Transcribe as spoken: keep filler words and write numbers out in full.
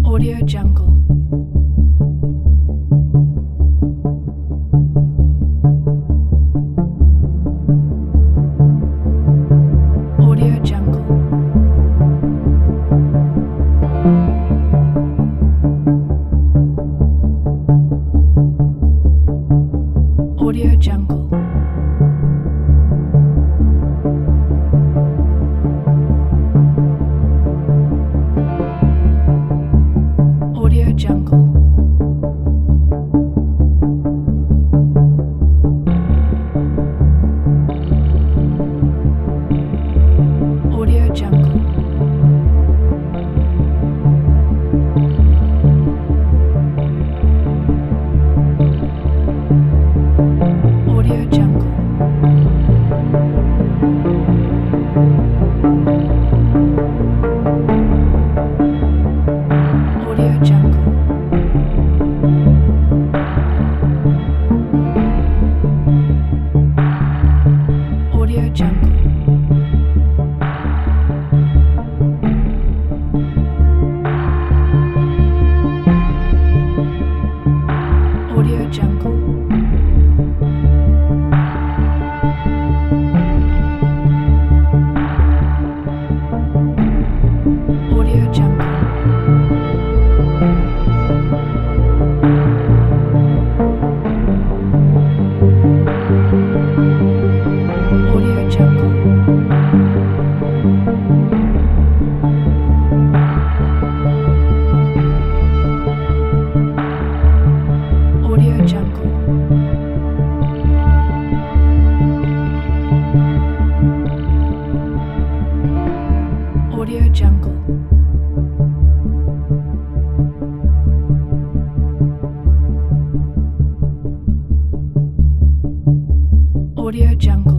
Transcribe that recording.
Audio Jungle. Audio Jungle. Audio Jungle. Audio Jungle. Audio Jungle. Audio Jungle. Audio Jungle. Audio Jungle. Audio Jungle. Audio Jungle. Audio Jungle. Audio Jungle. Audio Jungle. Audio Jungle.